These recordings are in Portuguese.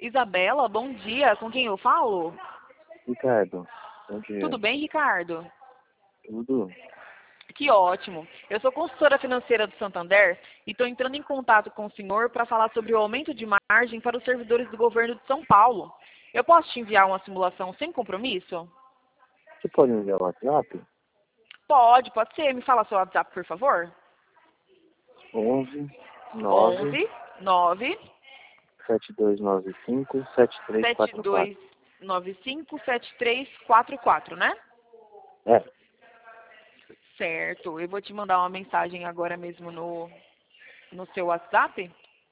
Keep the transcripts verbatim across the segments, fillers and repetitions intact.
Isabela, bom dia. Com quem eu falo? Ricardo, bom dia. Tudo bem, Ricardo? Tudo? Que ótimo. Eu sou consultora financeira do Santander e estou entrando em contato com o senhor para falar sobre o aumento de margem para os servidores do governo de São Paulo. Eu posso te enviar uma simulação sem compromisso? Você pode me enviar o WhatsApp? Pode, pode ser. Me fala seu WhatsApp, por favor. onze nove onze nove sete dois nove cinco sete três sete quatro dois quatro. nove cinco sete três quatro quatro, né? É, Certo. Eu vou te mandar uma mensagem agora mesmo no, no seu WhatsApp.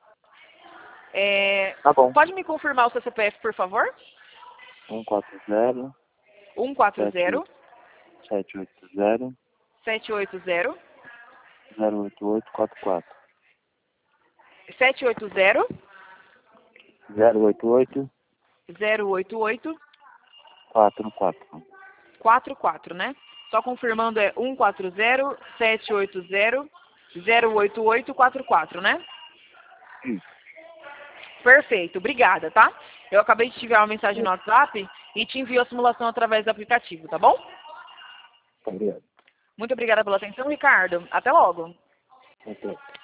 É, tá bom. pode me confirmar o seu C P F, por favor? um quatro zero um quatro sete zero sete oito zero sete oito zero zero oito oito quatro quatro. sete oito zero zero oito oito zero oito oito quatro quatro. quatro quatro, né? Só confirmando, é um quatro zero sete oito zero zero oito oito quatro quatro, né? Isso. Perfeito, obrigada, tá? Eu acabei de te enviar uma mensagem no WhatsApp e te envio a simulação através do aplicativo, tá bom? Obrigado. Muito obrigada pela atenção, Ricardo. Até logo. Até.